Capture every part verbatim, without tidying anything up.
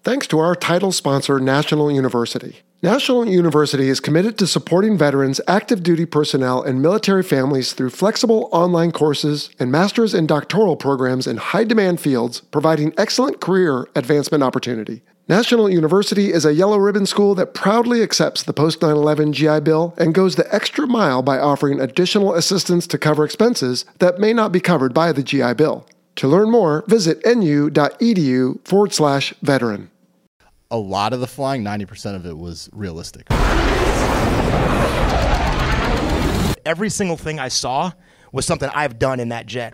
thanks to our title sponsor, National University. National University is committed to supporting veterans, active duty personnel, and military families through flexible online courses and master's and doctoral programs in high-demand fields, providing excellent career advancement opportunity. National University is a yellow ribbon school that proudly accepts the post nine eleven G I Bill and goes the extra mile by offering additional assistance to cover expenses that may not be covered by the G I Bill. To learn more, visit nu.edu forward slash veteran. A lot of the flying, ninety percent of it was realistic. Every single thing I saw was something I've done in that jet.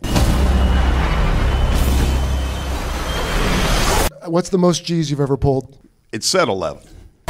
What's the most G's you've ever pulled? It said eleven.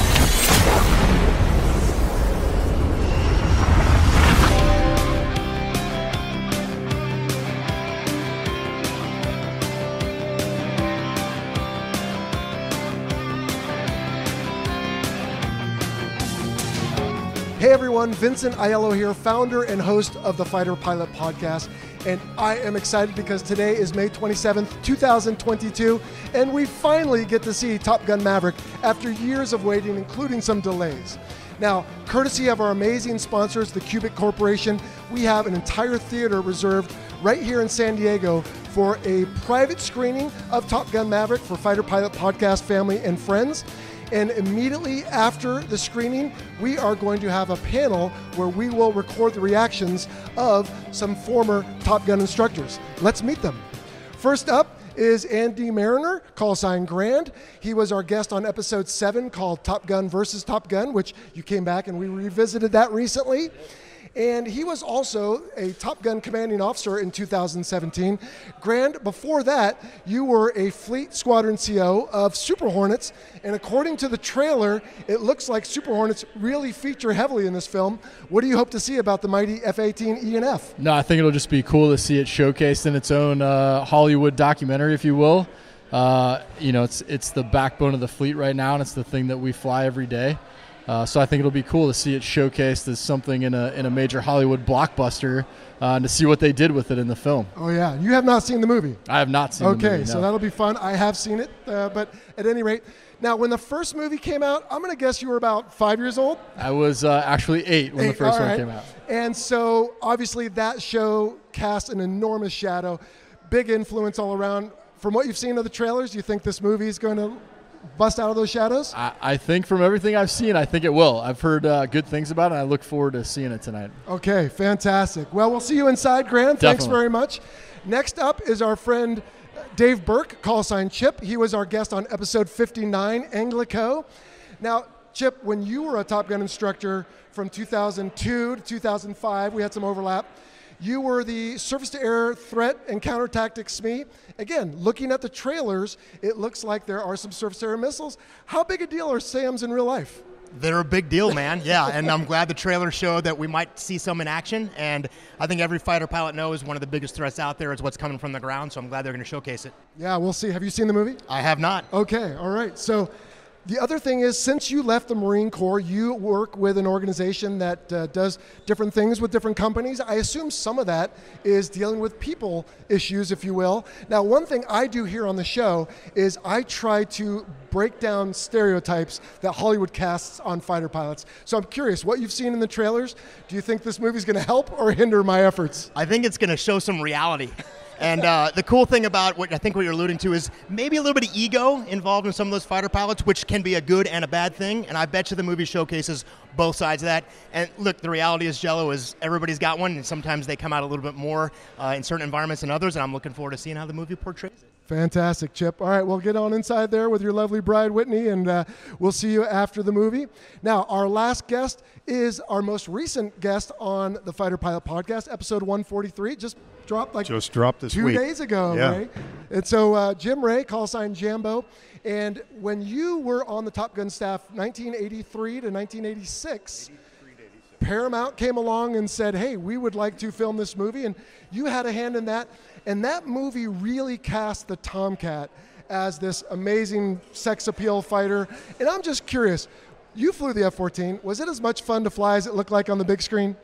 Hey everyone, Vincent Aiello here, founder and host of the Fighter Pilot Podcast. And I am excited because today is May twenty-seventh, twenty twenty-two, and we finally get to see Top Gun Maverick after years of waiting, including some delays. Now, courtesy of our amazing sponsors, the Cubic Corporation, we have an entire theater reserved right here in San Diego for a private screening of Top Gun Maverick for Fighter Pilot Podcast family and friends. And immediately after the screening, we are going to have a panel where we will record the reactions of some former Top Gun instructors. Let's meet them. First up is Andy Mariner, call sign Grand. He was our guest on episode seven called Top Gun versus Top Gun, which you came back and we revisited that recently. And he was also a Top Gun commanding officer in two thousand seventeen. Grand, before that, you were a Fleet Squadron C O of Super Hornets, and according to the trailer, it looks like Super Hornets really feature heavily in this film. What do you hope to see about the mighty F eighteen E and F? No, I think it'll just be cool to see it showcased in its own uh, Hollywood documentary, if you will. Uh, you know, it's it's the backbone of the fleet right now, and it's the thing that we fly every day. Uh, so I think it'll be cool to see it showcased as something in a in a major Hollywood blockbuster, uh, and to see what they did with it in the film. Oh yeah, you have not seen the movie. I have not seen okay, the movie. Okay, so no. that'll be fun. I have seen it, uh, but at any rate, now when the first movie came out, I'm going to guess you were about five years old. I was uh, actually eight when eight, the first right. one came out. And so obviously that show cast an enormous shadow, big influence all around. From what you've seen of the trailers, do you think this movie is going to bust out of those shadows? I, I think from everything I've seen, I think it will. I've heard uh, good things about it, and I look forward to seeing it tonight. Okay, fantastic. Well, we'll see you inside, Grant. Definitely. Thanks very much. Next up is our friend Dave Burke, call sign Chip. He was our guest on episode fifty-nine, Anglico. Now, Chip, when you were a Top Gun instructor from two thousand two to two thousand five, we had some overlap. You were the surface-to-air threat and counter tactics S M E. Again, looking at the trailers, it looks like there are some surface-to-air missiles. How big a deal are SAMs in real life? They're a big deal, man. Yeah, and I'm glad the trailer showed that we might see some in action. And I think every fighter pilot knows one of the biggest threats out there is what's coming from the ground, so I'm glad they're going to showcase it. Yeah, we'll see. Have you seen the movie? I have not. Okay, all right. So the other thing is, since you left the Marine Corps, you work with an organization that uh, does different things with different companies. I assume some of that is dealing with people issues, if you will. Now, one thing I do here on the show is I try to break down stereotypes that Hollywood casts on fighter pilots. So I'm curious, what you've seen in the trailers, do you think this movie's going to help or hinder my efforts? I think it's going to show some reality. And uh, the cool thing about what I think what you're alluding to is maybe a little bit of ego involved in some of those fighter pilots, which can be a good and a bad thing. And I bet you the movie showcases both sides of that. And look, the reality is, Jello, is everybody's got one, and sometimes they come out a little bit more uh, in certain environments than others. And I'm looking forward to seeing how the movie portrays it. Fantastic, Chip. All right, well, get on inside there with your lovely bride, Whitney, and uh, we'll see you after the movie. Now, our last guest is our most recent guest on the Fighter Pilot Podcast, episode one forty-three. Just dropped like Just dropped this two week. days ago, yeah. Ray. And so uh, Jim Ray, call sign Jambo. And when you were on the Top Gun staff, nineteen eighty-three to nineteen eighty-six, Paramount came along and said, hey, we would like to film this movie. And you had a hand in that. And that movie really cast the Tomcat as this amazing sex appeal fighter. And I'm just curious, you flew the F fourteen. Was it as much fun to fly as it looked like on the big screen?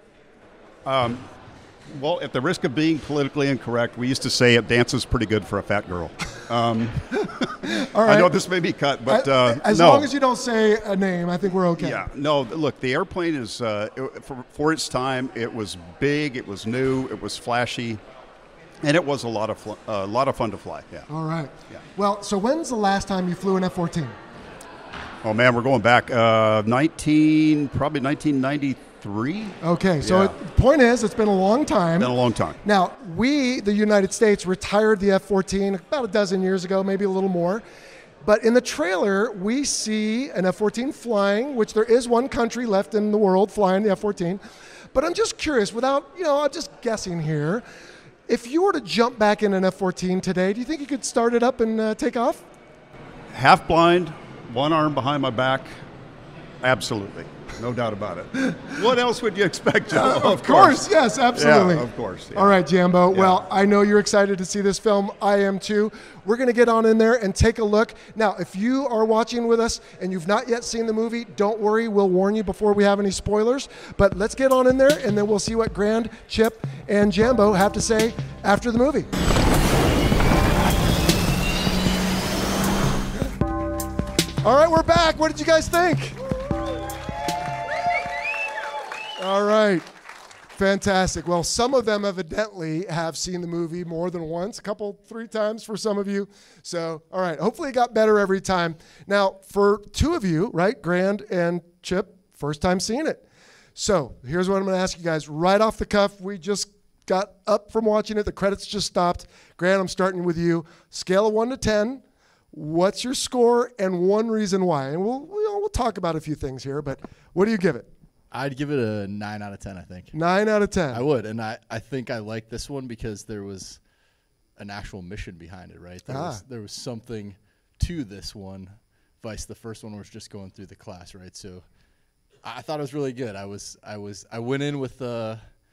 Um, well, at the risk of being politically incorrect, we used to say it dances pretty good for a fat girl. Um, All right. I know this may be cut, but uh, as no. long as you don't say a name, I think we're okay. Yeah, no, look, the airplane is, uh, it- for, for its time, it was big, it was new, it was flashy, and it was a lot of fl- a lot of fun to fly, yeah. All right. Yeah. Well, so when's the last time you flew an F fourteen? Oh, man, we're going back, uh, nineteen, probably nineteen ninety-three. Okay, so Yeah. it, the point is, it's been a long time. Been a long time. Now, we, the United States, retired the F fourteen about a dozen years ago, maybe a little more. But in the trailer, we see an F fourteen flying, which there is one country left in the world flying the F fourteen. But I'm just curious, without, you know, I'm just guessing here. If you were to jump back in an F fourteen today, do you think you could start it up and uh, take off? Half blind, one arm behind my back, absolutely. No doubt about it. What else would you expect, Joe? Uh, of course, yes, absolutely. Yeah, of course. yeah. All right, Jambo. Yeah. Well, I know you're excited to see this film. I am too. We're going to get on in there and take a look. Now, if you are watching with us and you've not yet seen the movie, don't worry. We'll warn you before we have any spoilers. But let's get on in there, and then we'll see what Grand, Chip, and Jambo have to say after the movie. All right, we're back. What did you guys think? All right. Fantastic. Well, some of them evidently have seen the movie more than once, a couple, three times for some of you. So, all right. Hopefully it got better every time. Now, for two of you, right, Grand and Chip, first time seeing it. So here's what I'm going to ask you guys right off the cuff. We just got up from watching it. The credits just stopped. Grand, I'm starting with you. Scale of one to ten. What's your score and one reason why? And we'll, we'll, we'll talk about a few things here, but what do you give it? I'd give it a nine out of ten, I think. Nine out of ten. I would, and I, I think I like this one because there was an actual mission behind it, right? There, Ah. was, there was something to this one, vice the first one was just going through the class, right? So I, I thought it was really good. I was I was I went in with uh,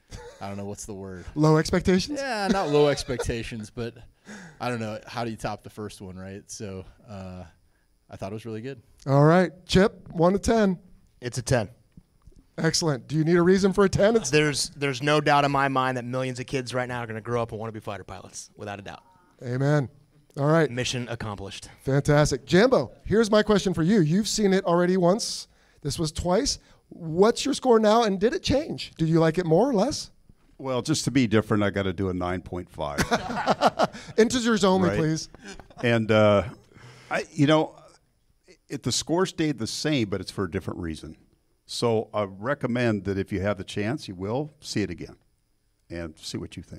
I don't know what's the word. Low expectations? Yeah, not low expectations, but I don't know. How do you top the first one, right? So uh, I thought it was really good. All right. Chip, one to ten. It's a ten. Excellent. Do you need a reason for a ten? It's There's there's no doubt in my mind that millions of kids right now are going to grow up and want to be fighter pilots, without a doubt. Amen. All right. Mission accomplished. Fantastic. Jambo, here's my question for you. You've seen it already once. This was twice. What's your score now, and did it change? Do you like it more or less? Well, just to be different, I got to do a nine point five. Integers only, Right. please. And, uh, I, you know, it, the score stayed the same, but it's for a different reason. So I recommend that if you have the chance, you will see it again and see what you think.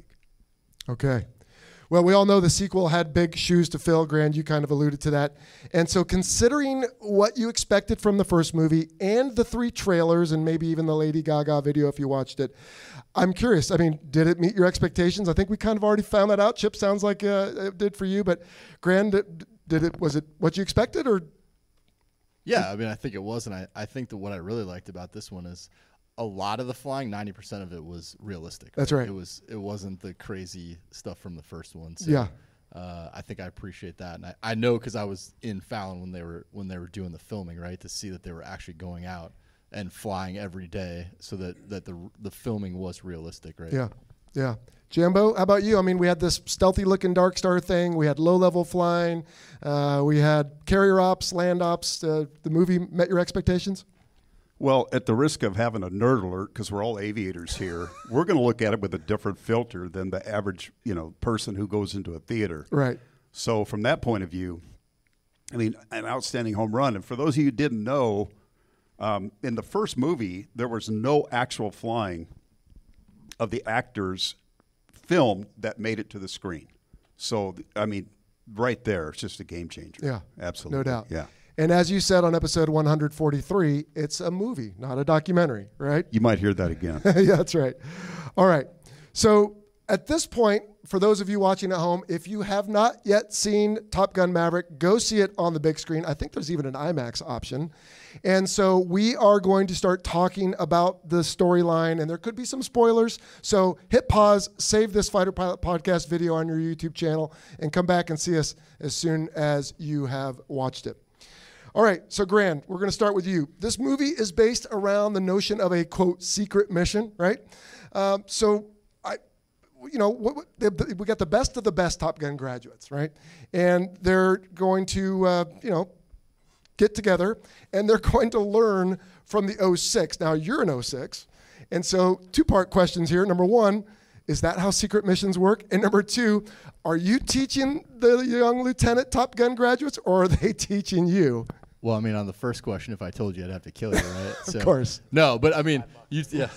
Okay. Well, we all know the sequel had big shoes to fill. Grand, you kind of alluded to that. And so considering what you expected from the first movie and the three trailers and maybe even the Lady Gaga video if you watched it, I'm curious. I mean, did it meet your expectations? I think we kind of already found that out. Chip, sounds like uh, it did for you. But Grand, did it? Was it what you expected or? Yeah, I mean, I think it was, and I, I think that what I really liked about this one is a lot of the flying, ninety percent of it was realistic. That's right. It was. It wasn't the crazy stuff from the first one. So, Yeah. Uh, I think I appreciate that, and I, I know because I was in Fallon when they were when they were doing the filming, right, to see that they were actually going out and flying every day, so that, that the the filming was realistic, right? Yeah, yeah. Jambo, how about you? I mean, we had this stealthy-looking Dark Star thing. We had low-level flying. Uh, we had carrier ops, land ops. Uh, the movie met your expectations? Well, at the risk of having a nerd alert, because we're all aviators here, we're going to look at it with a different filter than the average, you know, person who goes into a theater. Right. So from that point of view, I mean, an outstanding home run. And for those of you who didn't know, um, in the first movie, there was no actual flying of the actors filmed that made it to the screen. So, I mean, right there, it's just a game changer. Yeah. Absolutely. No doubt. Yeah. And as you said on episode one forty-three, it's a movie, not a documentary, right? You might hear that again. Yeah, that's right. All right. So at this point, for those of you watching at home, if you have not yet seen Top Gun Maverick, go see it on the big screen. I think there's even an IMAX option. And so we are going to start talking about the storyline, and there could be some spoilers. So hit pause, save this Fighter Pilot Podcast video on your YouTube channel, and come back and see us as soon as you have watched it. All right, so Grand, we're going to start with you. This movie is based around the notion of a, quote, secret mission, right? Um, so I, you know, what, what, the, we got the best of the best Top Gun graduates, right? And they're going to, uh, you know, get together, and they're going to learn from the oh six. Now, you're an oh six, and so two-part questions here. Number one, is that how secret missions work? And number two, are you teaching the young lieutenant Top Gun graduates, or are they teaching you? Well, I mean, on the first question, if I told you, I'd have to kill you, right? Of So, course. No, but I mean, you, yeah.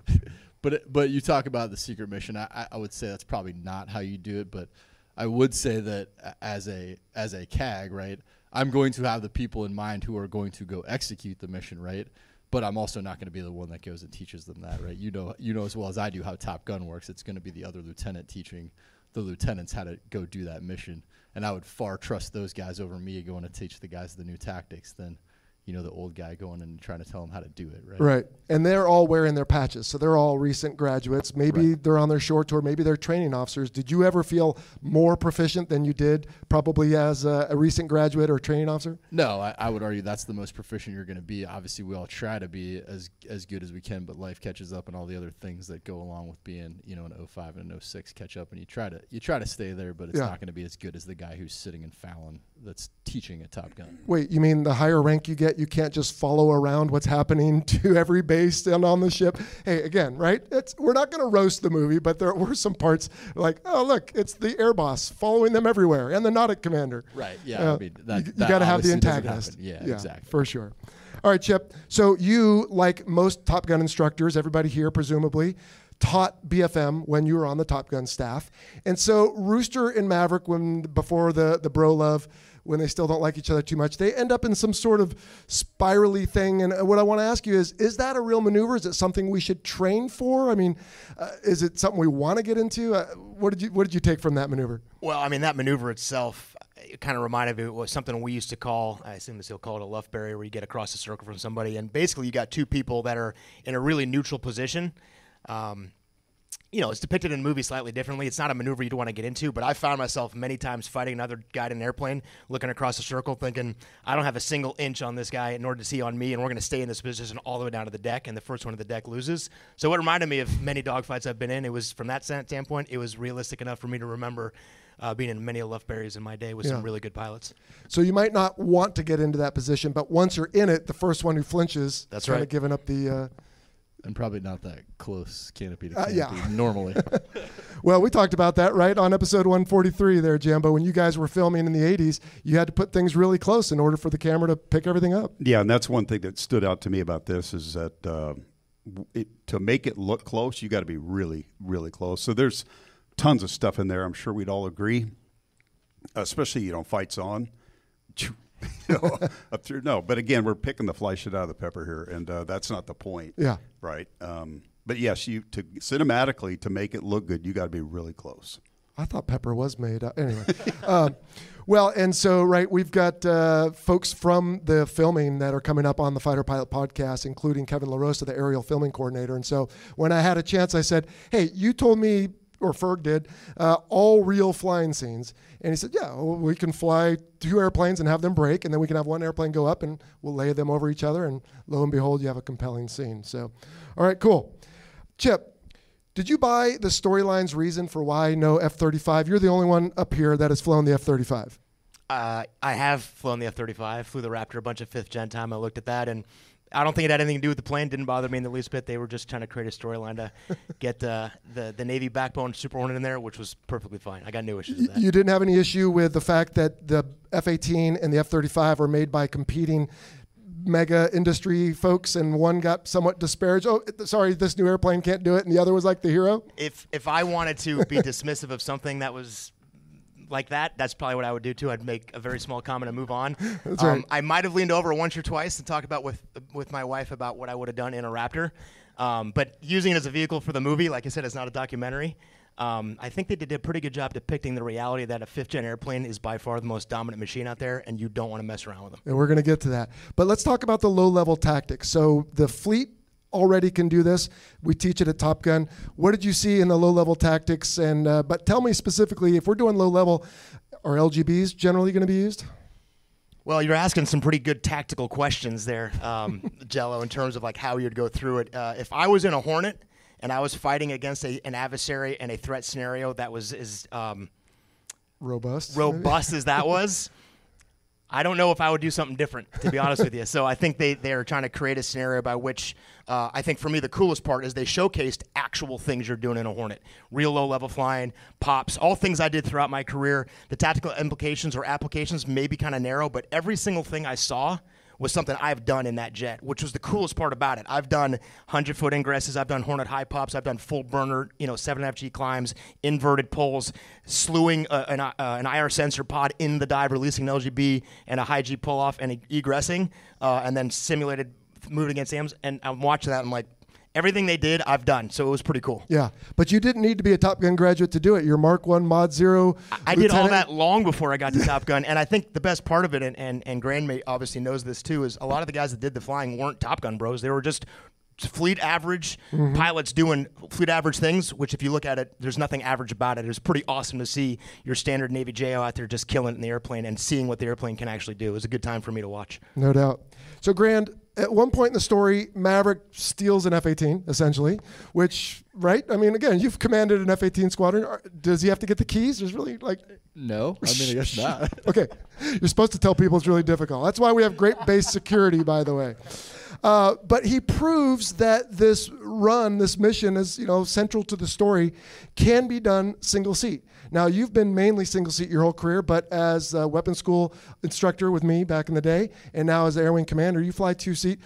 but it- but you talk about the secret mission. I, I- I would say that's probably not how you do it, but I would say that a- as a as a C A G, right, I'm going to have the people in mind who are going to go execute the mission, right? But I'm also not going to be the one that goes and teaches them that, right? You know, you know as well as I do how Top Gun works. It's going to be the other lieutenant teaching the lieutenants how to go do that mission. And I would far trust those guys over me going to teach the guys the new tactics than, you know, the old guy going and trying to tell them how to do it, right? Right. And they're all wearing their patches. So they're all recent graduates. Maybe Right. they're on their short tour. Maybe they're training officers. Did you ever feel more proficient than you did probably as a, a recent graduate or training officer? No, I, I would argue that's the most proficient you're going to be. Obviously, we all try to be as as good as we can, but life catches up, and all the other things that go along with being, you know, an oh five and an oh six catch up, and you try to you try to stay there, but it's Yeah. not going to be as good as the guy who's sitting in Fallon that's teaching at Top Gun. Wait, you mean the higher rank you get, you can't just follow around what's happening to every base and on the ship? Hey, again, right? It's, we're not going to roast the movie, but there were some parts like, oh, look, it's the air boss following them everywhere and the Nautic commander. Right. Yeah. Uh, I mean, that, you that got to have the obviously doesn't antagonist. happen. Yeah, exactly. For sure. All right, Chip. So you, like most Top Gun instructors, everybody here presumably, taught B F M when you were on the Top Gun staff. And so Rooster and Maverick, when before the, the bro love, when they still don't like each other too much, they end up in some sort of spirally thing. And what I want to ask you is, is that a real maneuver? Is it something we should train for? I mean, uh, is it something we want to get into? Uh, what did you What did you take from that maneuver? Well, I mean, that maneuver itself, it kind of reminded me, it was something we used to call, I assume they still call it a luff barrier, where you get across the circle from somebody. And basically, you got two people that are in a really neutral position. Um, you know, it's depicted in the movie slightly differently. It's not a maneuver you'd want to get into, but I found myself many times fighting another guy in an airplane, looking across the circle, thinking, I don't have a single inch on this guy, nor does he on me, and we're going to stay in this position all the way down to the deck, and the first one to the deck loses. So it reminded me of many dogfights I've been in. It was, from that standpoint, it was realistic enough for me to remember uh, being in many luff barriers in my day with Yeah. some really good pilots. So you might not want to get into that position, but once you're in it, the first one who flinches, That's kind right. of giving up the. Uh, And probably not that close canopy to Uh, canopy yeah. normally. Well, we talked about that, right, on episode one forty-three there, Jambo. When you guys were filming in the eighties, you had to put things really close in order for the camera to pick everything up. Yeah, and that's one thing that stood out to me about this is that uh, it, to make it look close, you got to be really, really close. So there's tons of stuff in there. I'm sure we'd all agree, especially, you know, fights on. You know, up through no, but again, we're picking the fly shit out of the pepper here, and uh, that's not the point. Yeah. Right. Um, but yes, you to cinematically to make it look good, you got to be really close. I thought pepper was made. Uh, anyway, um, well, and so right, we've got uh, folks from the filming that are coming up on the Fighter Pilot podcast, including Kevin LaRosa, the aerial filming coordinator. And so when I had a chance, I said, "Hey, you told me." Or Ferg did, uh, all real flying scenes. And he said, yeah, well, we can fly two airplanes and have them break, and then we can have one airplane go up, and we'll lay them over each other, and lo and behold, you have a compelling scene. So, all right, cool. Chip, did you buy the storyline's reason for why no F thirty-five? You're the only one up here that has flown the F thirty-five. Uh, I have flown the F thirty-five, flew the Raptor a bunch of fifth gen time. I looked at that, and I don't think it had anything to do with the plane. Didn't bother me in the least bit. They were just trying to create a storyline to get uh, the the Navy backbone Super Hornet in there, which was perfectly fine. I got no issues with that. You didn't have any issue with the fact that the F eighteen and the F thirty-five are made by competing mega industry folks, and one got somewhat disparaged. Oh, sorry, this new airplane can't do it, and the other was like the hero? If if I wanted to be dismissive of something that was like that, that's probably what I would do too. I'd make a very small comment and move on. That's um, right. I might have leaned over once or twice and talked about with with my wife about what I would have done in a Raptor. Um, but using it as a vehicle for the movie, like I said, it's not a documentary. Um, I think they did a pretty good job depicting the reality that a fifth gen airplane is by far the most dominant machine out there, and you don't want to mess around with them. And we're going to get to that. But let's talk about the low-level tactics. So the fleet already can do this. We teach it at Top Gun. What did you see in the low-level tactics? And uh, but tell me specifically, if we're doing low-level, are L G Bs generally going to be used? Well, you're asking some pretty good tactical questions there, um, Jello, in terms of like how you'd go through it. Uh, if I was in a Hornet and I was fighting against a, an adversary and a threat scenario that was as um, Robust. robust as that was, I don't know if I would do something different, to be honest with you. So I think they, they're trying to create a scenario by which uh, I think for me the coolest part is they showcased actual things you're doing in a Hornet. Real low-level flying, pops, all things I did throughout my career. The tactical implications or applications may be kind of narrow, but every single thing I saw was something I've done in that jet, which was the coolest part about it. I've done hundred-foot ingresses. I've done Hornet high pops. I've done full burner, you know, seven and a half G climbs, inverted pulls, slewing uh, an, uh, an I R sensor pod in the dive, releasing an L G B and a high G pull-off and egressing, uh, and then simulated moving against A Ms. And I'm watching that, and I'm like, everything they did, I've done. So it was pretty cool. Yeah, but you didn't need to be a Top Gun graduate to do it. You're Mark One Mod Zero. I did all that long before I got to Top Gun, and I think the best part of it, and, and, and Grand may obviously knows this too, is a lot of the guys that did the flying weren't Top Gun bros. They were just fleet average mm-hmm. pilots doing fleet average things, which if you look at it, there's nothing average about it. It was pretty awesome to see your standard Navy J O out there just killing it in the airplane and seeing what the airplane can actually do. It was a good time for me to watch. No doubt. So, Grand, at one point in the story, Maverick steals an F eighteen, essentially, which, right? I mean, again, you've commanded an F eighteen squadron. Does he have to get the keys? There's really, like... No, I mean, I guess not. Okay. You're supposed to tell people it's really difficult. That's why we have great base security, by the way. Uh, but he proves that this run, this mission is, you know, central to the story, can be done single seat. Now, you've been mainly single seat your whole career, but as a weapons school instructor with me back in the day, and now as Air Wing commander, you fly two seat.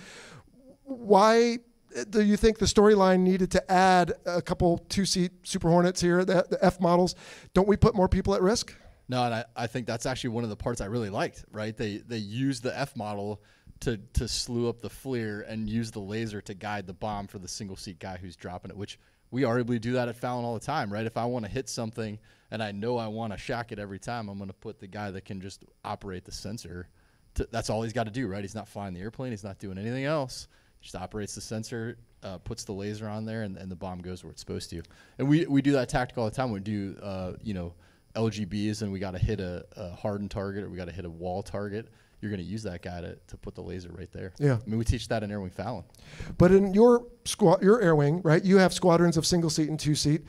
Why do you think the storyline needed to add a couple two seat Super Hornets here, the, the F models? Don't we put more people at risk? No, and I, I think that's actually one of the parts I really liked, right? They they used the F model to to slew up the FLIR and use the laser to guide the bomb for the single seat guy who's dropping it, which we arguably do that at Fallon all the time, right? If I want to hit something and I know I want to shack it every time, I'm going to put the guy that can just operate the sensor. To, that's all he's got to do, right? He's not flying the airplane. He's not doing anything else. He just operates the sensor, uh, puts the laser on there, and, and the bomb goes where it's supposed to. And we we do that tactical all the time. We do, uh, you know, L G Bs, and we got to hit a, a hardened target, or we got to hit a wall target. You're going to use that guy to, to put the laser right there. Yeah. I mean, we teach that in Air Wing Fallon. But in your squad, your Air Wing, right, you have squadrons of single seat and two seat.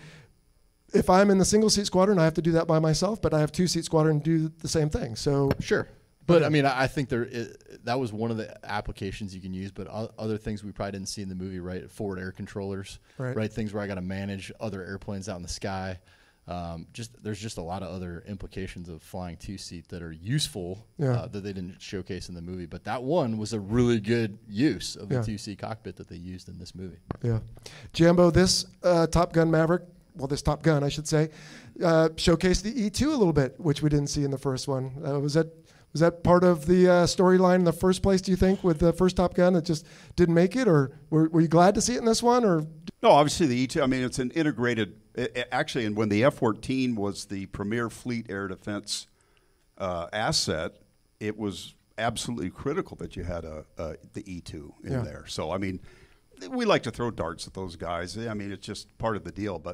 If I'm in the single seat squadron, I have to do that by myself, but I have two seat squadron do the same thing. So sure. But, I mean, I think there it, that was one of the applications you can use, but other things we probably didn't see in the movie, right? Forward air controllers, right? right? Things where I got to manage other airplanes out in the sky. Um, just there's just a lot of other implications of flying two-seat that are useful yeah. uh, that they didn't showcase in the movie. But that one was a really good use of the yeah. two-seat cockpit that they used in this movie. Yeah. Jambo, this uh, Top Gun Maverick, well, this Top Gun, I should say, uh, showcased the E two a little bit, which we didn't see in the first one. Uh, was that was that part of the uh, storyline in the first place, do you think, with the first Top Gun? It just didn't make it? Or were, were you glad to see it in this one? Or No, obviously the E two, I mean, it's an integrated, it, it actually, and when the F fourteen was the premier fleet air defense uh, asset, it was absolutely critical that you had a, a the E two in yeah. there. So, I mean, we like to throw darts at those guys. I mean, it's just part of the deal. But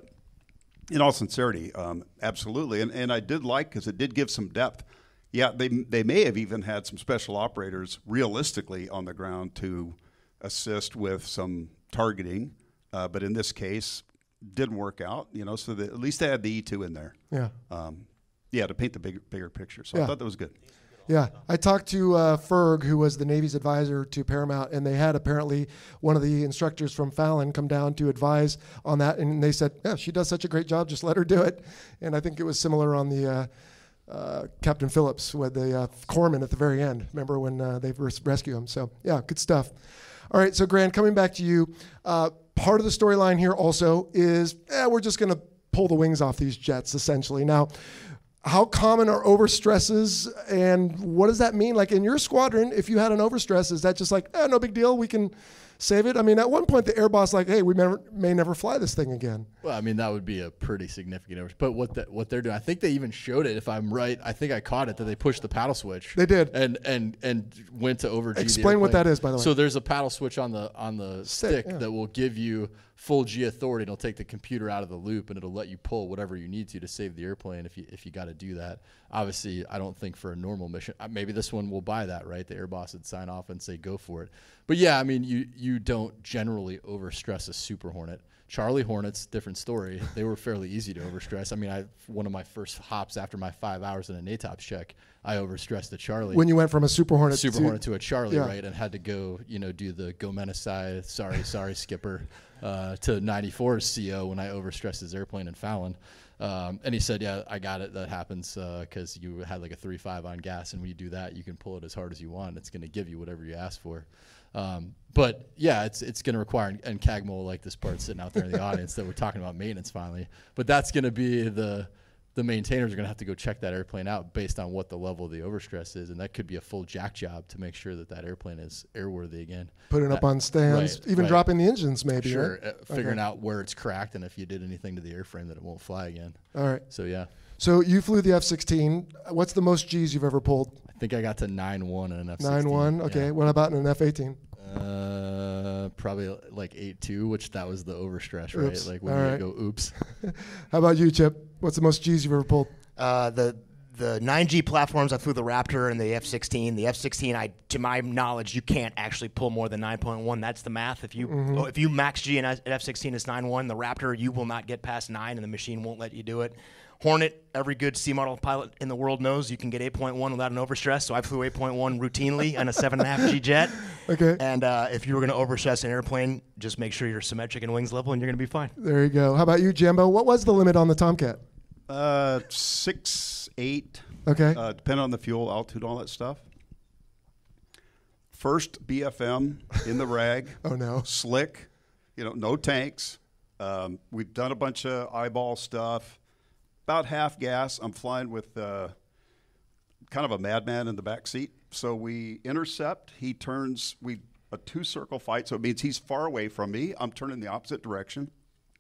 in all sincerity, um, absolutely. And, and I did like, because it did give some depth. Yeah, they they may have even had some special operators realistically on the ground to assist with some targeting. Uh, but in this case, didn't work out, you know, so that at least they had the E two in there. Yeah. Um, yeah, to paint the bigger, bigger picture. So yeah. I thought that was good. Yeah. I talked to uh, Ferg, who was the Navy's advisor to Paramount, and they had apparently one of the instructors from Fallon come down to advise on that. And they said, yeah, she does such a great job, just let her do it. And I think it was similar on the uh, uh, Captain Phillips with the uh, corpsman at the very end. Remember when uh, they res- rescue him? So, yeah, good stuff. All right, so Grant, coming back to you, uh, part of the storyline here also is eh, we're just going to pull the wings off these jets, essentially. Now, how common are overstresses, and what does that mean? Like in your squadron, if you had an overstress, is that just like, eh, no big deal, we can save it? I mean, at one point, the air boss like, hey, we may, may never fly this thing again. Well, I mean, that would be a pretty significant overstress. But what the, what they're doing, I think they even showed it, if I'm right. I think I caught it, that they pushed the paddle switch. They did. And and and went to over G. Explain what that is, by the way. So there's a paddle switch on the on the Stick, stick yeah. that will give you full G authority. It'll take the computer out of the loop, and it'll let you pull whatever you need to to save the airplane if you if you got to do that. Obviously, I don't think for a normal mission, maybe this one will buy that, right? The air boss would sign off and say go for it. But yeah, I mean, you you you don't generally overstress a Super Hornet. Charlie Hornets, different story. They were fairly easy to overstress. I mean, I one of my first hops after my five hours in a NATOPS check, I overstressed a Charlie. When you went from a Super Hornet Super to, Hornet to a Charlie, yeah. right, and had to go, you know, do the go Menesai, sorry, sorry, skipper, uh, to ninety-four C O when I overstressed his airplane in Fallon. Um, and he said, yeah, I got it. That happens because uh, you had like a three five on gas, and when you do that, you can pull it as hard as you want. It's going to give you whatever you ask for. Um, but yeah, it's it's going to require, and C A G M O will like this part sitting out there in the audience that we're talking about maintenance finally. But that's going to be the the maintainers are going to have to go check that airplane out based on what the level of the overstress is, and that could be a full jack job to make sure that that airplane is airworthy again. Putting that, up on stands, right, even right. dropping the engines maybe. Sure, Right? uh, figuring okay. out where it's cracked and if you did anything to the airframe that it won't fly again. All right. So yeah. So you flew the F sixteen. What's the most G's you've ever pulled? I think I got to nine one in an F sixteen. nine one. Okay. Yeah. What about in an F eighteen? Uh, probably like eight two, which that was the overstress, right? Oops. Like when All you right. go oops. How about you, Chip? What's the most G's you've ever pulled? Uh, the the nine G platforms, I flew the Raptor and the F sixteen. The F sixteen, I, to my knowledge, you can't actually pull more than nine point one. That's the math. If you Mm-hmm. oh, if you max G and an F sixteen is nine one, the Raptor, you will not get past nine, and the machine won't let you do it. Hornet, every good C model pilot in the world knows you can get eight point one without an overstress. So I flew eight point one routinely on a seven point five G jet. Okay. And uh, if you were going to overstress an airplane, just make sure you're symmetric and wings level, and you're going to be fine. There you go. How about you, Jimbo? What was the limit on the Tomcat? Uh, six, eight. Okay. Uh, depending on the fuel, altitude, all that stuff. First B F M in the rag. Oh, no. Slick. You know, no tanks. Um, we've done a bunch of eyeball stuff. About half gas. I'm flying with uh, kind of a madman in the back seat. So we intercept. He turns. We a two circle fight. So it means he's far away from me. I'm turning the opposite direction.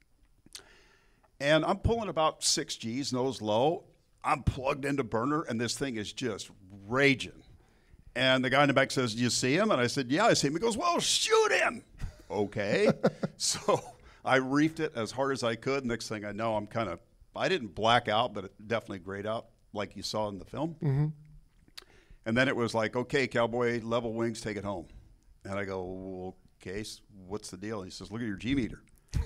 And I'm pulling about six G's, nose low. I'm plugged into burner, and this thing is just raging. And the guy in the back says, "Do you see him?" And I said, "Yeah, I see him." He goes, "Well, shoot him." Okay. So I reefed it as hard as I could. Next thing I know, I'm kind of, I didn't black out, but it definitely grayed out like you saw in the film. Mm-hmm. And then it was like, "Okay, cowboy, level wings, take it home." And I go, "Okay, what's the deal?" And he says, "Look at your G meter."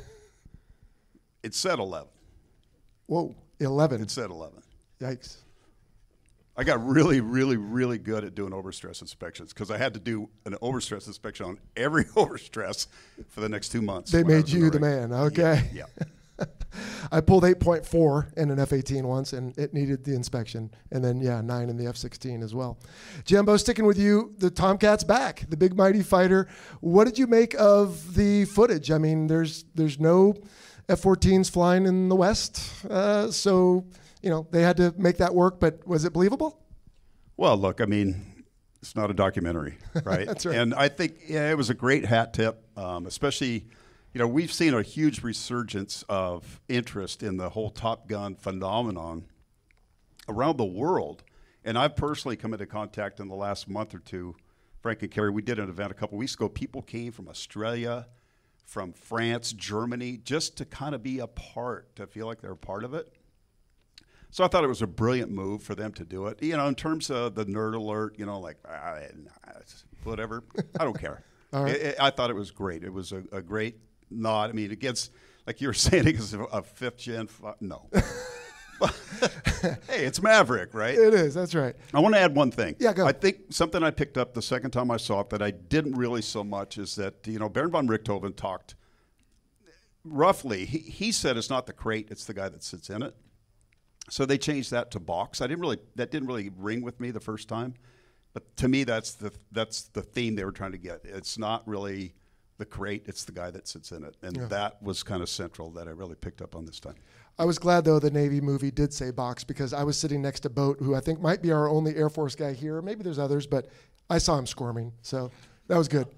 It said eleven. Whoa, eleven. It said eleven. Yikes. I got really, really, really good at doing overstress inspections because I had to do an overstress inspection on every overstress for the next two months. They when I made was in you the ring. man. Okay. Yeah. yeah. I pulled eight point four in an F eighteen once, and it needed the inspection. And then, yeah, nine in the F sixteen as well. Jimbo, sticking with you, the Tomcat's back, the big mighty fighter. What did you make of the footage? I mean, there's there's no F fourteens flying in the West, uh, so you know they had to make that work. But was it believable? Well, look, I mean, it's not a documentary, right? That's right. And I think yeah, it was a great hat tip, um, especially, you know, we've seen a huge resurgence of interest in the whole Top Gun phenomenon around the world. And I've personally come into contact in the last month or two. Frank and Kerry, we did an event a couple weeks ago. People came from Australia, from France, Germany, just to kind of be a part, to feel like they're a part of it. So I thought it was a brilliant move for them to do it. You know, in terms of the nerd alert, you know, like, ah, whatever, I don't care. All right. It, it, I thought it was great. It was a, a great nod. I mean, it gets, like you were saying, it was a, a fifth gen, fi- no. Hey, it's Maverick, right? It is. That's right. I want to add one thing. Yeah, go. I think something I picked up the second time I saw it that I didn't really so much is that, you know, Baron von Richthofen talked roughly, he, he said it's not the crate, it's the guy that sits in it. So they changed that to box. I didn't really, that didn't really ring with me the first time. But to me, that's the that's the theme they were trying to get. It's not really the crate, it's the guy that sits in it. And Yeah. that was kind of central that I really picked up on this time. I was glad, though, the Navy movie did say box because I was sitting next to Boat, who I think might be our only Air Force guy here. Maybe there's others, but I saw him squirming. So that was good.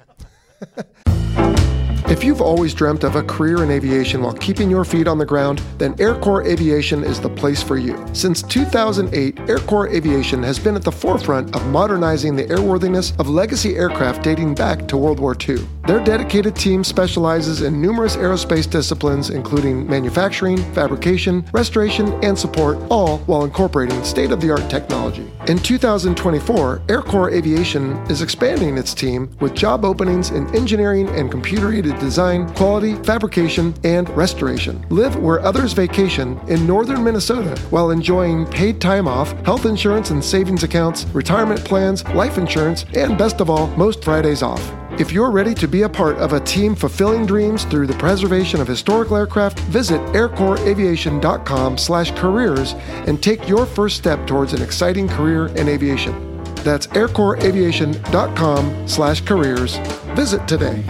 If you've always dreamt of a career in aviation while keeping your feet on the ground, then Air Corps Aviation is the place for you. Since two thousand eight, Air Corps Aviation has been at the forefront of modernizing the airworthiness of legacy aircraft dating back to World War Two. Their dedicated team specializes in numerous aerospace disciplines, including manufacturing, fabrication, restoration, and support, all while incorporating state-of-the-art technology. In two thousand twenty-four, Air Corps Aviation is expanding its team with job openings in engineering and computer-aided design, quality, fabrication, and restoration. Live where others vacation in northern Minnesota while enjoying paid time off, health insurance and savings accounts, retirement plans, life insurance, and best of all, most Fridays off. If you're ready to be a part of a team fulfilling dreams through the preservation of historical aircraft, visit aircorpsaviation.com slash careers and take your first step towards an exciting career in aviation. That's aircorpsaviation.com slash careers. Visit today.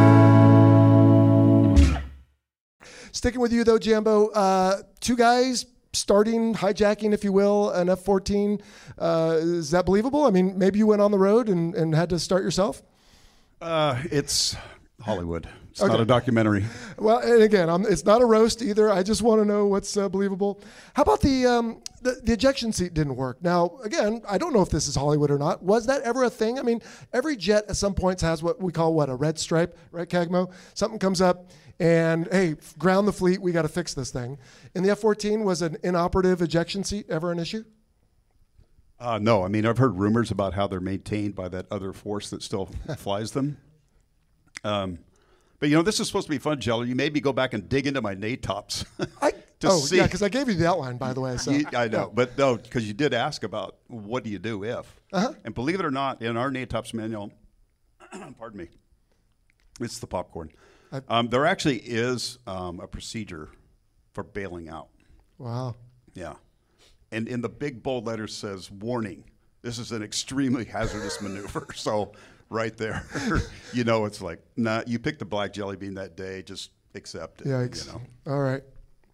Sticking with you though, Jambo, uh, two guys starting hijacking, if you will, an F fourteen. Uh, is that believable? I mean, maybe you went on the road and, and had to start yourself? Uh, it's Hollywood. It's Okay. not a documentary. Well, and again, I'm, it's not a roast either. I just want to know what's uh, believable. How about the, um, the the ejection seat didn't work? Now, again, I don't know if this is Hollywood or not. Was that ever a thing? I mean, every jet at some points has what we call what a red stripe, right, Cagmo? Something comes up, and hey, ground the fleet. We got to fix this thing. In the F fourteen, was an inoperative ejection seat ever an issue? Uh, no, I mean, I've heard rumors about how they're maintained by that other force that still flies them. Um, but, you know, this is supposed to be fun, Jello. You made me go back and dig into my NATOPS. I, to oh, see. yeah, because I gave you the outline, by the way. So. You- I know, but no, because you did ask about what do you do if. Uh-huh. And believe it or not, in our NATOPS manual, pardon me, it's the popcorn. I- Um, there actually is um, a procedure for bailing out. Wow. Yeah. And in the big bold letters says, warning, this is an extremely hazardous maneuver. So right there, you know, it's like, nah, you picked the black jelly bean that day, just accept it. Yikes. You know? All right.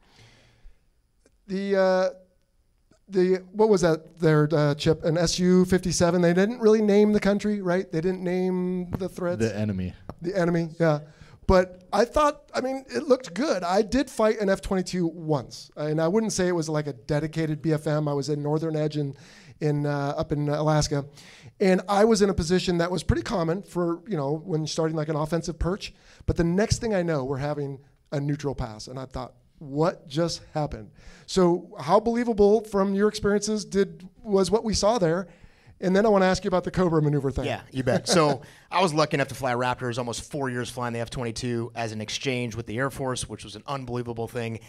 The, uh, the what was that there, uh, Chip? An S U fifty-seven. They didn't really name the country, right? They didn't name the threats. The enemy. The enemy, yeah. But I thought, I mean, it looked good. I did fight an F twenty-two once, and I wouldn't say it was like a dedicated B F M. I was in Northern Edge in, in uh, up in Alaska, and I was in a position that was pretty common for, you know, when starting like an offensive perch. But the next thing I know, we're having a neutral pass, and I thought, what just happened? So how believable from your experiences did was what we saw there? And then I want to ask you about the Cobra maneuver thing. Yeah, you bet. So I was lucky enough to fly Raptors, almost four years flying the F twenty-two as an exchange with the Air Force, which was an unbelievable thing.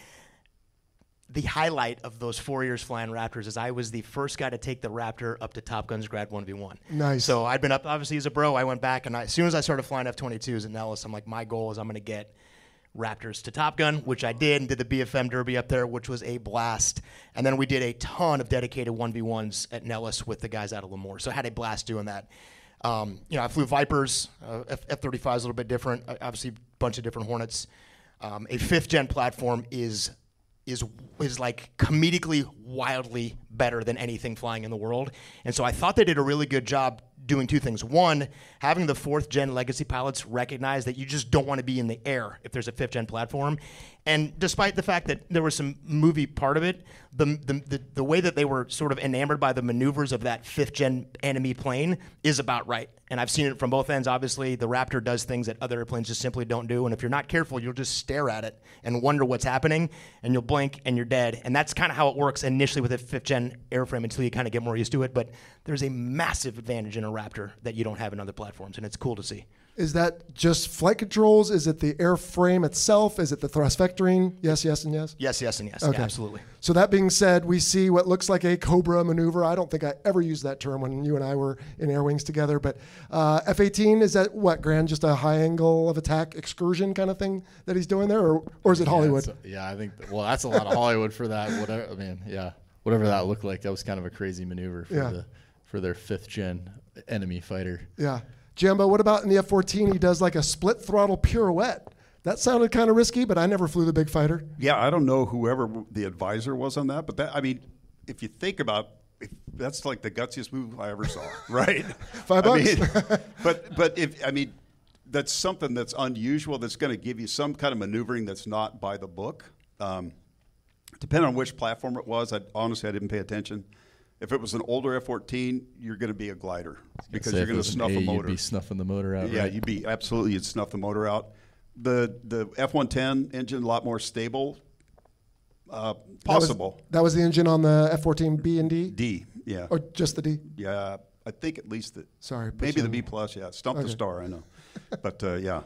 The highlight of those four years flying Raptors is I was the first guy to take the Raptor up to Top Gun's Grad one v one. Nice. So I'd been up, obviously, as a bro. I went back, and I, as soon as I started flying F twenty-twos at Nellis, I'm like, my goal is I'm going to get Raptors to Top Gun, which I did, and did the B F M Derby up there, which was a blast. And then we did a ton of dedicated one v ones at Nellis with the guys out of Lemoore. So I had a blast doing that. Um, you know, I flew Vipers. Uh, F thirty-five is a little bit different. Uh, obviously, a bunch of different Hornets. Um, a fifth gen platform is is is like comedically wildly better than anything flying in the world. And so I thought they did a really good job doing two things. One, having the fourth gen legacy pilots recognize that you just don't want to be in the air if there's a fifth gen platform. And despite the fact that there was some movie part of it, the, the the the way that they were sort of enamored by the maneuvers of that fifth gen enemy plane is about right. And I've seen it from both ends. Obviously, the Raptor does things that other airplanes just simply don't do. And if you're not careful, you'll just stare at it and wonder what's happening, and you'll blink and you're dead. And that's kind of how it works initially with a fifth gen airframe until you kind of get more used to it. But there's a massive advantage in a Raptor that you don't have in other platforms, and it's cool to see. Is that just flight controls? Is it the airframe itself? Is it the thrust vectoring? Yes, yes, and yes? Yes, yes, and yes. Okay. Yeah, absolutely. So that being said, we see what looks like a Cobra maneuver. I don't think I ever used that term when you and I were in Air Wings together, but uh, F eighteen, is that what, Grand, just a high angle of attack excursion kind of thing that he's doing there, or, or is it Hollywood? Yeah, yeah, I think, that, well, that's a lot of Hollywood for that. Whatever, I mean, yeah, whatever that looked like, that was kind of a crazy maneuver for, Yeah. the, for their fifth gen enemy fighter. Yeah. Jambo, what about in the F fourteen? He does like a split throttle pirouette. That sounded kind of risky, but I never flew the big fighter. Yeah, I don't know whoever the advisor was on that, but that, I mean, if you think about, if that's like the gutsiest move I ever saw, right? Five I bucks. mean, but but if I mean, that's something that's unusual. That's going to give you some kind of maneuvering that's not by the book. Um, depending on which platform it was, I honestly I didn't pay attention. If it was an older F fourteen, you're going to be a glider because Say you're if it going to was an snuff A, a motor. You'd be snuffing the motor out. Yeah, right? you'd be absolutely you'd snuff the motor out. The the F one ten engine a lot more stable. Uh, possible. That was, that was the engine on the F fourteen B and D? D, Yeah. Or just the D? Yeah, I think at least the Sorry. put maybe you the in- B plus. Yeah, stump the Okay. star. I know, but uh, yeah.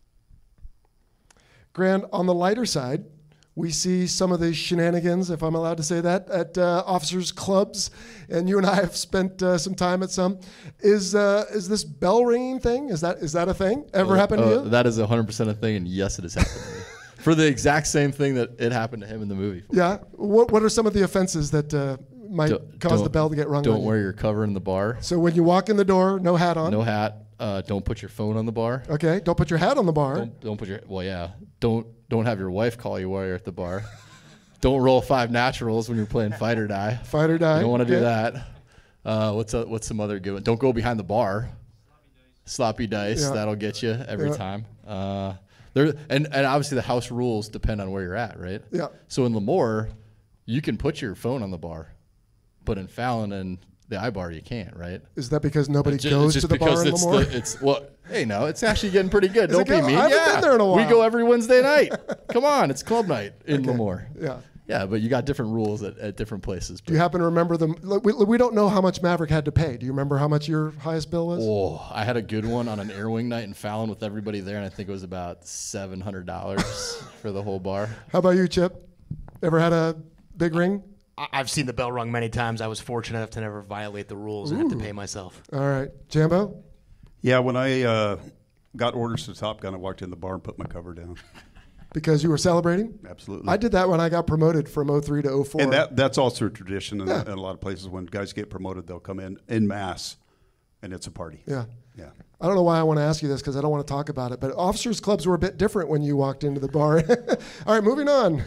Grand, on the lighter side, we see some of the shenanigans, if I'm allowed to say that, at uh, officers' clubs, and you and I have spent uh, some time at some. Is uh, is this bell ringing thing? Is that is that a thing? Ever happened to Uh, you? That is one hundred percent a thing, and yes, it has happened to me. For the exact same thing that it happened to him in the movie. Yeah. What What are some of the offenses that uh, might Don't- cause the don't- bell to get rung? Don't on you? wear your cover in the bar. So when you walk in the door, no hat on. No hat. Uh, don't put your phone on the bar. Okay. Don't put your hat on the bar. Don't, don't put your well, yeah. Don't don't have your wife call you while you're at the bar. Don't roll five naturals when you're playing fight or die. Fight or die. You don't want to do Yeah. that. Uh, what's a, what's some other good one? Don't go behind the bar. Sloppy dice. Yeah. That'll get you every Yeah. time. Uh, there and, and obviously the house rules depend on where you're at, right? Yeah. So in Lemoore, you can put your phone on the bar, but in Fallon and the iBar you can't, right? Is that because nobody Ju- goes just to the because bar in it's Lemoore? the, it's well, hey, no, it's actually getting pretty good. Is Don't it be good? mean. I haven't yeah, been there in a we while. go every Wednesday night. Come on, it's club night in Okay. Lemoore. Yeah. Yeah, but you got different rules at, at different places. Do you happen to remember them? Look, we, we don't know how much Maverick had to pay. Do you remember how much your highest bill was? Oh, I had a good one on an air wing night in Fallon with everybody there, and I think it was about seven hundred dollars for the whole bar. How about you, Chip? Ever had a big ring? I- I've seen the bell rung many times. I was fortunate enough to never violate the rules and have to pay myself. All right. Jambo? Yeah, when I uh, got orders to Top Gun, I walked in the bar and put my cover down. Because you were celebrating? Absolutely. I did that when I got promoted from oh three to oh four. And that that's also a tradition in, Yeah. in a lot of places. When guys get promoted, they'll come in en masse, and it's a party. Yeah. Yeah. I don't know why I want to ask you this because I don't want to talk about it, but officers' clubs were a bit different when you walked into the bar. All right, moving on.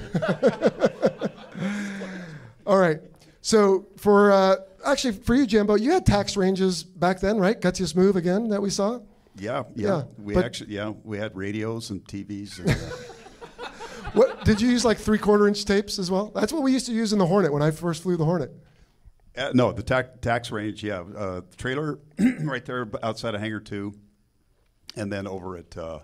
All right. So for uh, actually for you, Jambo, you had tax ranges back then, right? Gutsiest Move again that we saw. Yeah, yeah. Yeah, we but- actually, yeah, we had radios and T Vs. And, uh, What did you use like three quarter inch tapes as well? That's what we used to use in the Hornet when I first flew the Hornet. uh, no, the tax tax range. Yeah, uh, trailer right there outside of Hangar Two, and then over at uh,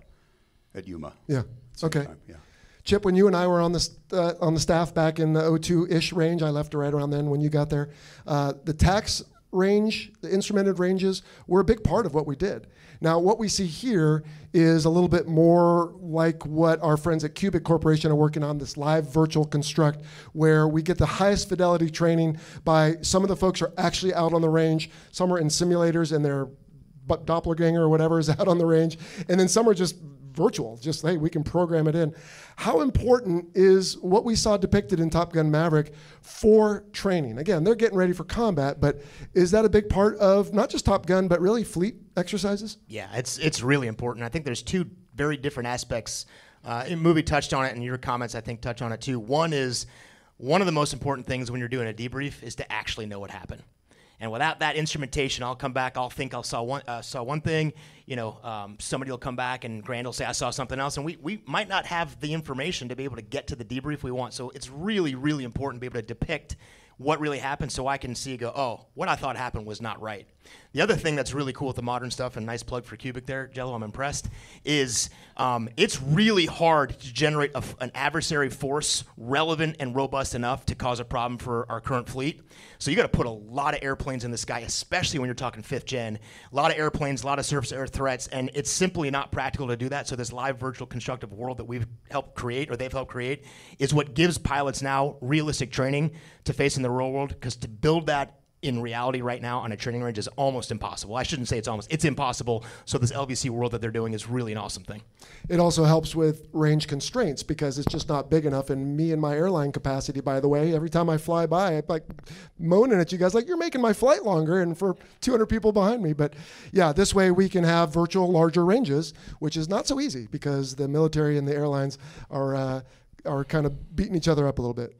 at Yuma. Yeah. Same Okay. time, yeah. Chip, when you and I were on the st- uh, on the staff back in the oh two-ish range, I left right around then when you got there. Uh, the tax range, the instrumented ranges, were a big part of what we did. Now, what we see here is a little bit more like what our friends at Cubic Corporation are working on, this live virtual construct, where we get the highest fidelity training by some of the folks are actually out on the range, some are in simulators and their but doppelganger or whatever is out on the range, and then some are just virtual, just, hey, we can program it in. How important is what we saw depicted in Top Gun Maverick for training? Again, they're getting ready for combat, but is that a big part of not just Top Gun, but really fleet exercises? Yeah, it's it's really important. I think there's two very different aspects. Uh, in movie touched on it, and your comments I think touch on it too. One is one of the most important things when you're doing a debrief is to actually know what happened. And without that instrumentation, I'll come back. I'll think I saw one uh, saw one thing. You know, um, somebody will come back and Grand will say I saw something else, and we we might not have the information to be able to get to the debrief we want. So it's really really important to be able to depict what really happened, so I can see go, oh, what I thought happened was not right. The other thing that's really cool with the modern stuff, and nice plug for Cubic there, Jello, I'm impressed, is um, it's really hard to generate a, an adversary force relevant and robust enough to cause a problem for our current fleet. So you got to put a lot of airplanes in the sky, especially when you're talking fifth gen. A lot of airplanes, a lot of surface air threats, and it's simply not practical to do that. So this live virtual constructive world that we've helped create, or they've helped create, is what gives pilots now realistic training to face in the real world, because to build that in reality right now on a training range is almost impossible. I shouldn't say it's almost, it's impossible. So this L V C world that they're doing is really an awesome thing. It also helps with range constraints because it's just not big enough. And me and my airline capacity, by the way, every time I fly by, I'm like moaning at you guys like, you're making my flight longer and for two hundred people behind me. But yeah, this way we can have virtual larger ranges, which is not so easy because the military and the airlines are, uh, are kind of beating each other up a little bit.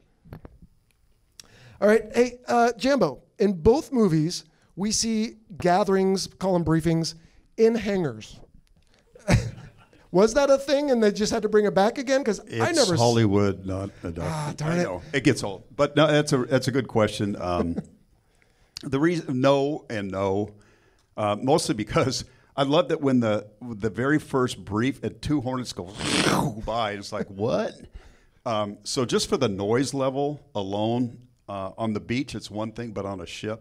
All right. Hey, uh, Jambo, in both movies, we see gatherings, call them briefings, in hangars. Was that a thing and they just had to bring it back again? Because I It's never s- Hollywood, not a doc- Ah, darn I it. know. It gets old. But no, that's a that's a good question. Um, the reason no and no, uh, mostly because I love that when the the very first brief and two Hornets go by, it's like what? Um, so just for the noise level alone, uh, on the beach it's one thing, but on a ship,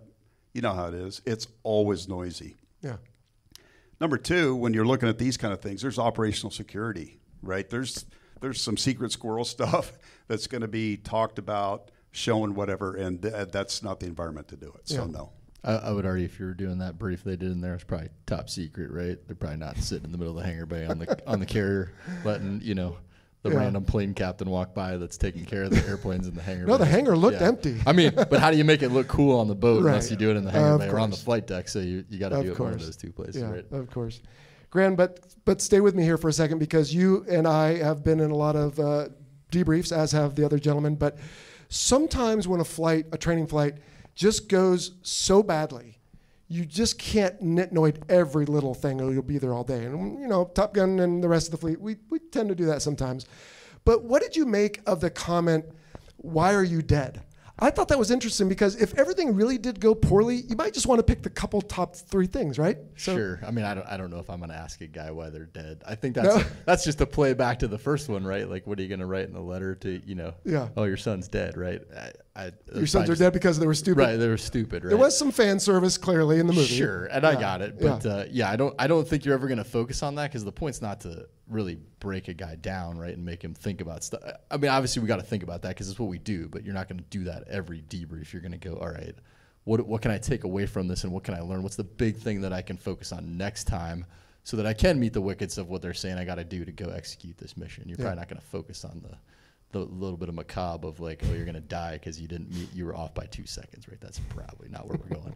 You know how it is. It's always noisy. Yeah. Number two, when you're looking at these kind of things, there's operational security, right? There's there's some secret squirrel stuff that's going to be talked about, shown, whatever, and th- that's not the environment to do it. So Yeah. no. I, I would argue if you were doing that brief they did in there, it's probably top secret, right? They're probably not sitting in the middle of the hangar bay on the on the carrier, letting you know the Yeah. random plane captain walk by that's taking care of the airplanes in the hangar. No, the bay. hangar looked Yeah. empty. I mean, but how do you make it look cool on the boat unless Right. you do it in the hangar Of bay or on the course. flight deck? So you, you got to Of do it one of course. those two places, Yeah, right? of course. Gran, but but stay with me here for a second because you and I have been in a lot of uh, debriefs, as have the other gentlemen. But sometimes when a flight, a training flight, just goes so badly, you just can't nitnoid every little thing or you'll be there all day. And, you know, Top Gun and the rest of the fleet, we, we tend to do that sometimes. But what did you make of the comment, why are you dead? I thought that was interesting because if everything really did go poorly, you might just want to pick the couple top three things, right? So, Sure. I mean, I don't. I don't know if I'm going to ask a guy why they're dead. I think that's No. that's just a play back to the first one, right? Like, what are you going to write in the letter to you know? Yeah. Oh, your son's dead, right? I, I, Your sons are dead because they were stupid. Right. They were stupid, right? There was some fan service clearly in the movie. Sure, and I Yeah. got it, but Yeah. yeah. Uh, yeah, I don't. I don't think you're ever going to focus on that because the point's not to really break a guy down, right, and make him think about stuff. I mean, obviously we got to think about that because it's what we do, but you're not going to do that every debrief. You're going to go, all right, what what can I take away from this, and what can I learn? What's the big thing that I can focus on next time, so that I can meet the wickets of what they're saying I got to do to go execute this mission. You're Yeah. probably not going to focus on the. The little bit of macabre of like, oh, you're gonna die because you didn't meet, you were off by two seconds, right? That's probably not where we're going.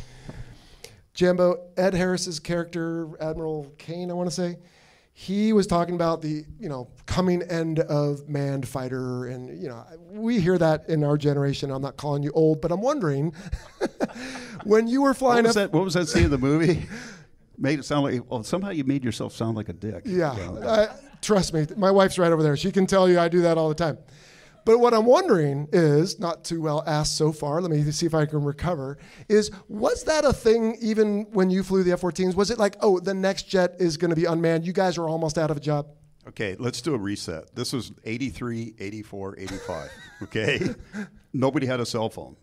Jambo, Ed Harris's character, Admiral Kane, I want to say, he was talking about the, you know, coming end of manned fighter. And, you know, we hear that in our generation. I'm not calling you old, but I'm wondering, when you were What flying was up. that? What was that scene in the movie? Made it sound like. Well, somehow you made yourself sound like a dick. Yeah, Well, I, trust me, my wife's right over there. She can tell you I do that all the time. But what I'm wondering is, not too well asked so far, let me see if I can recover, is was that a thing even when you flew the F fourteens? Was it like, oh, the next jet is going to be unmanned, you guys are almost out of a job? Okay, let's do a reset. This was eighty-three, eighty-four, eighty-five. Okay, nobody had a cell phone.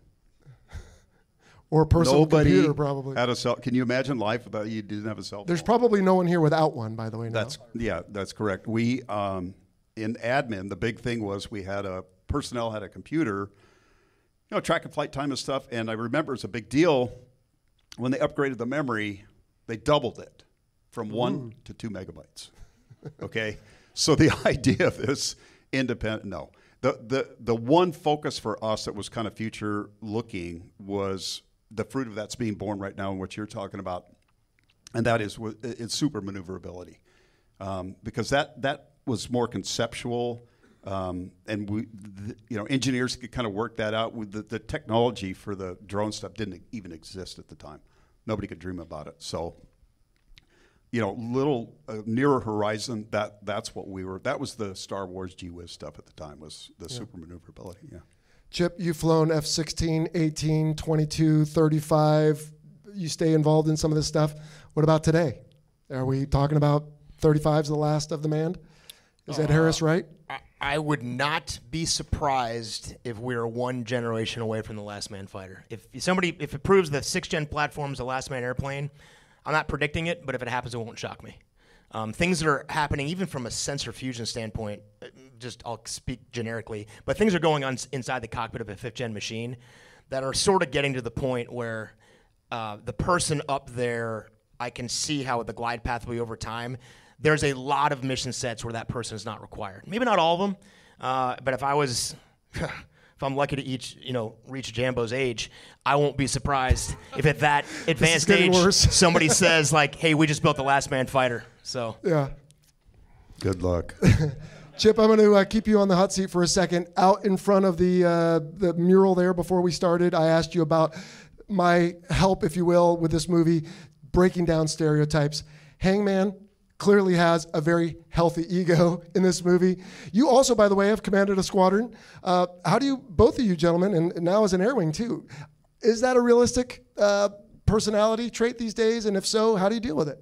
Or a personal Nobody computer, probably. had a cell. Can you imagine life without you didn't have a cell phone? There's probably no one here without one, by the way. Now. That's yeah, that's correct. We um, in admin, the big thing was we had a personnel had a computer, you know, tracking flight time and stuff. And I remember it's a big deal when they upgraded the memory, they doubled it from one Ooh. to two megabytes. Okay, so the idea of this independent, no, the the the one focus for us that was kind of future looking was the fruit of that's being born right now and what you're talking about, and that is w- it's super maneuverability, um, because that that was more conceptual, um, and we, th- you know, engineers could kind of work that out. With the, the technology for the drone stuff didn't even exist at the time. Nobody could dream about it. So, you know, little uh, nearer horizon. That that's what we were. That was the Star Wars Gee Whiz stuff at the time. Was the Yeah. super maneuverability? Yeah. Chip, you've flown F sixteen, eighteen, twenty-two, thirty-five. You stay involved in some of this stuff. What about today? Are we talking about thirty-five's the last of the manned? Is Ed Harris right? I, I would not be surprised if we are one generation away from the last man fighter. If somebody, if it proves the sixth gen platform is the last man airplane, I'm not predicting it, but if it happens, it won't shock me. Um, things that are happening, even from a sensor fusion standpoint, uh, just I'll speak generically, but things are going on s- inside the cockpit of a fifth gen machine that are sort of getting to the point where uh, the person up there, I can see how the glide path will be over time. There's a lot of mission sets where that person is not required. Maybe not all of them, uh, but if I was, if I'm lucky to each, you know, reach Jambo's age, I won't be surprised if at that advanced getting age worse. somebody says like, "Hey, we just built the last man fighter." So Yeah. Good luck. Chip, I'm going to uh, keep you on the hot seat for a second. Out in front of the uh, the mural there before we started, I asked you about my help, if you will, with this movie, breaking down stereotypes. Hangman clearly has a very healthy ego in this movie. You also, by the way, have commanded a squadron. Uh, how do you, both of you gentlemen, and now as an air wing too, is that a realistic uh, personality trait these days? And if so, how do you deal with it?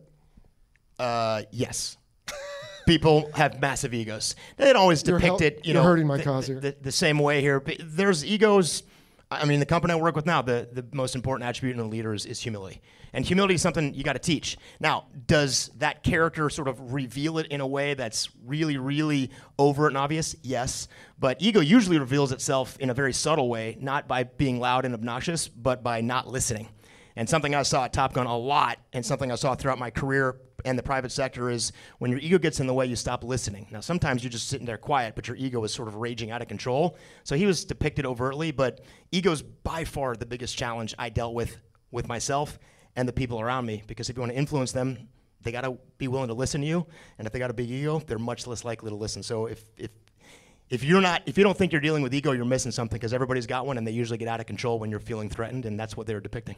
uh, yes. People have massive egos. They don't always You're depict hel- it, you you're know, hurting my the, cause the, here. the, the same way here. But there's egos I mean, the company I work with now, the, the most important attribute in a leader is, is humility. And humility is something you got to teach. Now, does that character sort of reveal it in a way that's really, really overt and obvious? Yes. But ego usually reveals itself in a very subtle way, not by being loud and obnoxious, but by not listening. And something I saw at Top Gun a lot, and something I saw throughout my career and the private sector, is when your ego gets in the way, you stop listening. Now, sometimes you're just sitting there quiet, but your ego is sort of raging out of control. So he was depicted overtly, but ego's by far the biggest challenge I dealt with with myself and the people around me, because if you want to influence them, they got to be willing to listen to you, and if they got a big ego, they're much less likely to listen. So if if if you're not, if you don't think you're dealing with ego, you're missing something, because everybody's got one, and they usually get out of control when you're feeling threatened, and that's what they were depicting.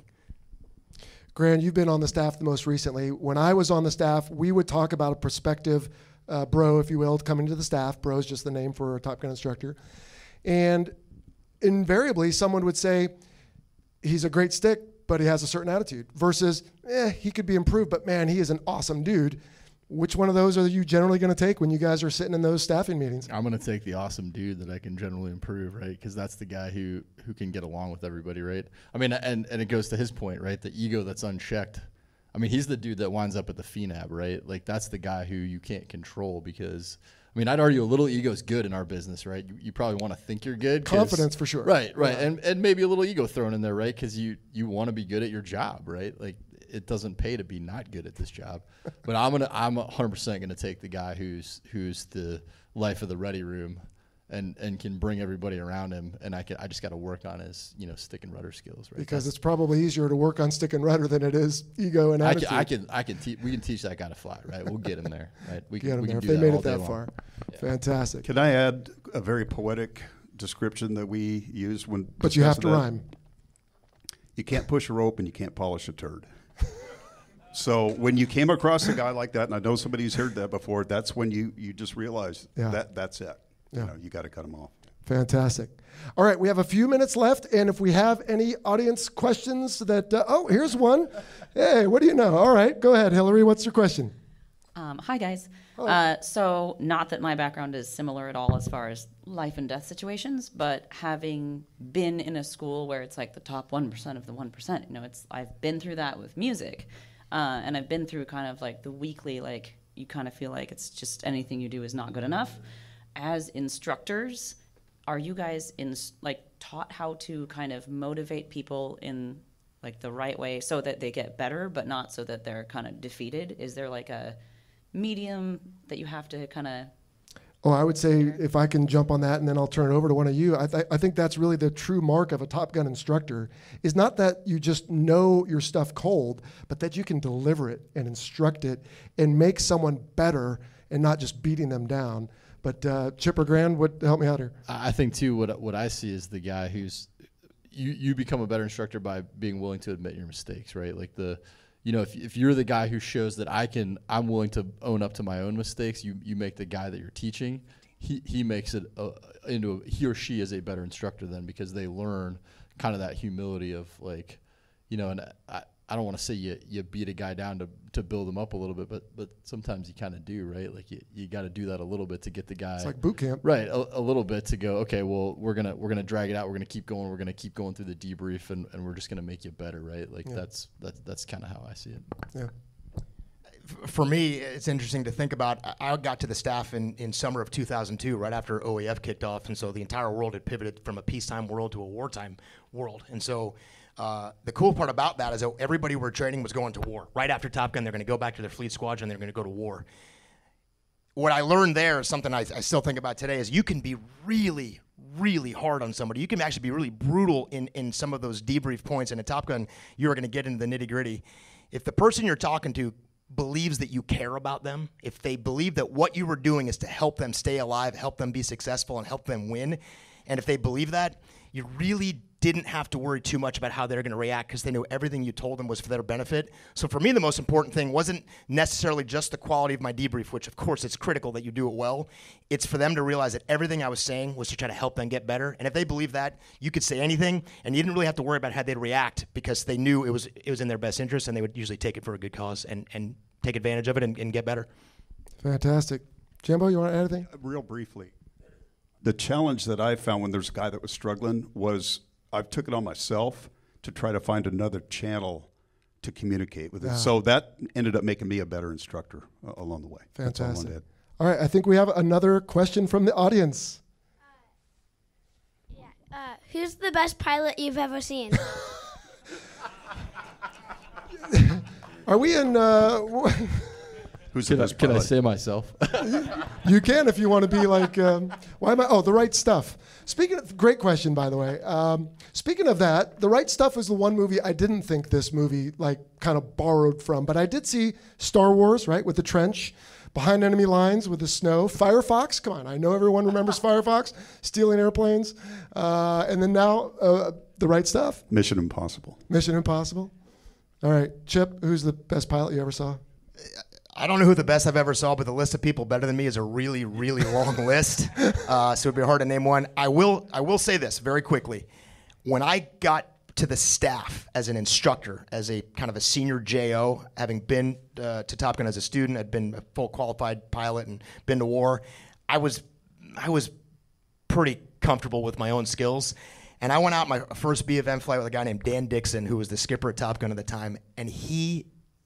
Grant, you've been on the staff the most recently. When I was on the staff, we would talk about a prospective uh, bro, if you will, coming to the staff. Bro is just the name for a Top Gun instructor. And invariably, someone would say, he's a great stick, but he has a certain attitude, versus, eh, he could be improved, but man, he is an awesome dude. Which one of those are you generally going to take when you guys are sitting in those staffing meetings? I'm going to take the awesome dude that I can generally improve, right? Because that's the guy who who can get along with everybody, right? I mean, and, and it goes to his point, right? The ego that's unchecked. I mean, he's the dude that winds up at the F N A B, right? Like, that's the guy who you can't control, because, I mean, I'd argue a little ego is good in our business, right? You, you probably want to think you're good. Confidence, for sure. Right, right. Yeah. And and maybe a little ego thrown in there, right? Because you, you want to be good at your job, right? Like, it doesn't pay to be not good at this job. But I'm gonna I'm one hundred percent gonna take the guy who's who's the life of the ready room, and, and can bring everybody around him. And I can I just got to work on his you know stick and rudder skills, right? Because That's, it's probably easier to work on stick and rudder than it is ego and I attitude. can I can I can te- we can teach that guy to fly, right? We'll get him there, right? We Get can them we there can if do they made all it day that long. far. Yeah. Fantastic. Can I add a very poetic description that we use when? But you have to discussing that? rhyme. You can't push a rope and you can't polish a turd. So when you came across a guy like that, and I know somebody's heard that before, that's when you, you just realize Yeah. that that's it. Yeah. You know, you got to cut them off. Fantastic. All right, we have a few minutes left, and if we have any audience questions that, uh, oh, here's one. Hey, what do you know? All right, go ahead, Hillary. What's your question? Um, hi, guys. Uh, so, not that my background is similar at all as far as life and death situations, but having been in a school where it's like the top one percent of the one percent, you know, it's I've been through that with music, uh, and I've been through kind of like the weekly, like, you kind of feel like it's just anything you do is not good enough. As instructors, are you guys in like taught how to kind of motivate people in like the right way so that they get better, but not so that they're kind of defeated? Is there like a medium that you have to kind of? Oh, I would say if I can jump on that, and then I'll turn it over to one of you. I, th- I think that's really the true mark of a Top Gun instructor, is not that you just know your stuff cold, but that you can deliver it and instruct it and make someone better and not just beating them down. But uh, Chip or Grand, what help me out here? I think too, what what I see is the guy who's you you become a better instructor by being willing to admit your mistakes, right? Like the, you know, if if you're the guy who shows that I can, I'm willing to own up to my own mistakes. You you make the guy that you're teaching, he he makes it a, into a, he or she is a better instructor then, because they learn kind of that humility of like, you know, and I. I don't want to say you, you beat a guy down to, to build him up a little bit, but but sometimes you kind of do, right? Like you, you got to do that a little bit to get the guy. It's like boot camp. Right, a, a little bit to go, okay, well, we're going to we're gonna drag it out. We're going to keep going. We're going to keep going through the debrief, and, and we're just going to make you better, right? Like Yeah. that's that's, that's kind of how I see it. Yeah. For me, it's interesting to think about. I got to the staff in, in summer of two thousand two, right after O E F kicked off, and so the entire world had pivoted from a peacetime world to a wartime world. And so uh, the cool part about that is that everybody we're training was going to war. Right after Top Gun, they're going to go back to their fleet squadron, they're going to go to war. What I learned there is something I, I still think about today, is you can be really, really hard on somebody. You can actually be really brutal in, in some of those debrief points. And in Top Gun, you're going to get into the nitty-gritty. If the person you're talking to believes that you care about them, if they believe that what you were doing is to help them stay alive, help them be successful, and help them win, and if they believe that, you really didn't have to worry too much about how they're going to react, because they knew everything you told them was for their benefit. So for me, the most important thing wasn't necessarily just the quality of my debrief, which of course it's critical that you do it well. It's for them to realize that everything I was saying was to try to help them get better. And if they believe that, you could say anything, and you didn't really have to worry about how they'd react, because they knew it was it was in their best interest, and they would usually take it for a good cause and, and take advantage of it and, and get better. Fantastic. Jimbo, you want to add anything? Real briefly, the challenge that I found when there's a guy that was struggling was I've took it on myself to try to find another channel to communicate with it. Yeah. So that ended up making me a better instructor uh, along the way. That's all I wanted to Fantastic. add. All right, I think we have another question from the audience. Yeah. Uh, who's the best pilot you've ever seen? Are we in? Uh, Who's the Can, I, best can I pilot? say myself? you can if you want to be like. Um, why am I? Oh, The Right Stuff. Speaking of, great question, by the way. Um, speaking of that, The Right Stuff was the one movie I didn't think this movie like kind of borrowed from, but I did see Star Wars, right, with the trench, Behind Enemy Lines with the snow, Firefox. Come on, I know everyone remembers Firefox, stealing airplanes, uh, and then now uh, The Right Stuff, Mission Impossible. Mission Impossible. All right, Chip, who's the best pilot you ever saw? I don't know who the best I've ever saw, but the list of people better than me is a really, really long list. Uh, so it'd be hard to name one. I will, I will say this very quickly. When I got to the staff as an instructor, as a kind of a senior J O, having been uh, to Top Gun as a student, I'd been a full qualified pilot and been to war. I was, I was pretty comfortable with my own skills. And I went out my first B of M flight with a guy named Dan Dixon, who was the skipper at Top Gun at the time, and he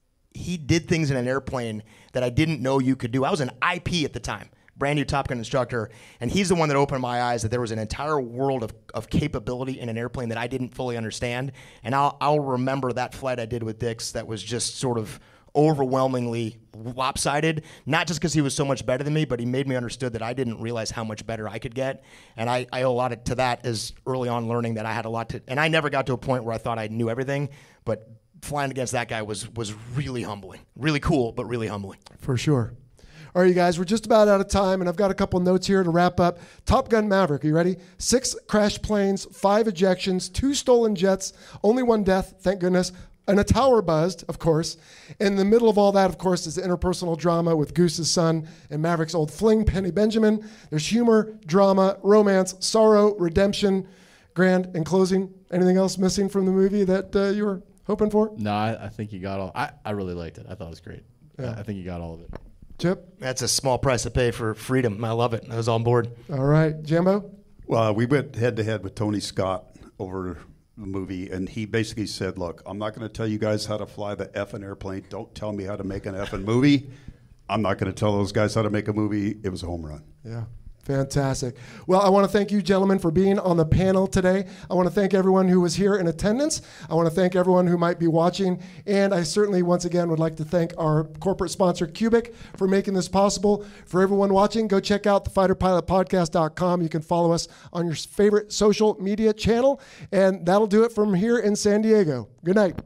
he did things in an airplane that I didn't know you could do. I was an I P at the time, brand new Top Gun instructor, and he's the one that opened my eyes that there was an entire world of, of capability in an airplane that I didn't fully understand. And I'll, I'll remember that flight I did with Dix that was just sort of overwhelmingly lopsided, not just because he was so much better than me, but he made me understood that I didn't realize how much better I could get. And I, I owe a lot to that as early on learning that I had a lot to, and I never got to a point where I thought I knew everything, but flying against that guy was was really humbling. Really cool, but really humbling. For sure. All right, you guys, we're just about out of time, and I've got a couple notes here to wrap up. Top Gun Maverick, are you ready? Six crashed planes, five ejections, two stolen jets, only one death, thank goodness, and a tower buzzed, of course. In the middle of all that, of course, is the interpersonal drama with Goose's son and Maverick's old fling, Penny Benjamin. There's humor, drama, romance, sorrow, redemption. Grand, in closing, anything else missing from the movie that uh, you were hoping for? No, I, I think you got all. I, I really liked it. I thought it was great. Yeah. I, I think you got all of it. Chip? That's a small price to pay for freedom. I love it. I was on board. All right. Jambo? Well, we went head to head with Tony Scott over the movie, and he basically said, look, I'm not going to tell you guys how to fly the effing airplane. Don't tell me how to make an effing movie. I'm not going to tell those guys how to make a movie. It was a home run. Yeah. Fantastic. Well, I want to thank you, gentlemen, for being on the panel today. I want to thank everyone who was here in attendance. I want to thank everyone who might be watching. And I certainly, once again, would like to thank our corporate sponsor, Cubic, for making this possible. For everyone watching, go check out the fighter pilot podcast dot com. You can follow us on your favorite social media channel. And that'll do it from here in San Diego. Good night.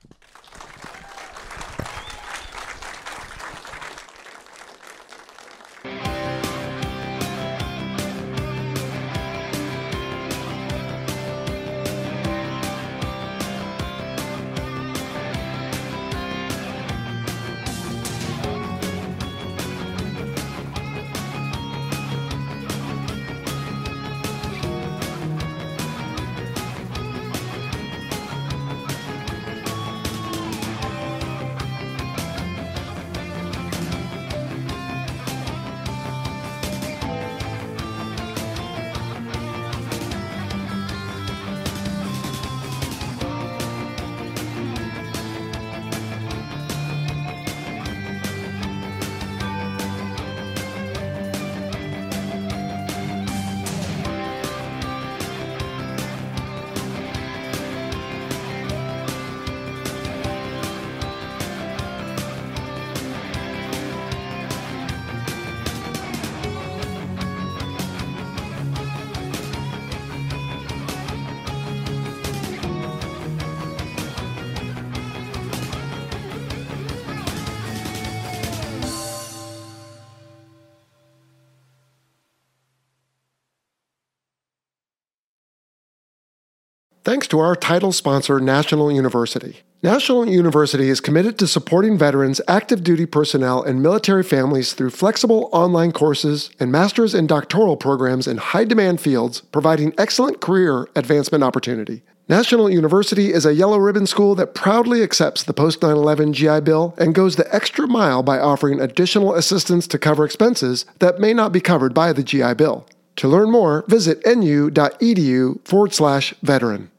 Thanks to our title sponsor, National University. National University is committed to supporting veterans, active duty personnel, and military families through flexible online courses and master's and doctoral programs in high-demand fields, providing excellent career advancement opportunity. National University is a yellow ribbon school that proudly accepts the post nine eleven G I Bill and goes the extra mile by offering additional assistance to cover expenses that may not be covered by the G I Bill. To learn more, visit nu.edu forward slash veteran.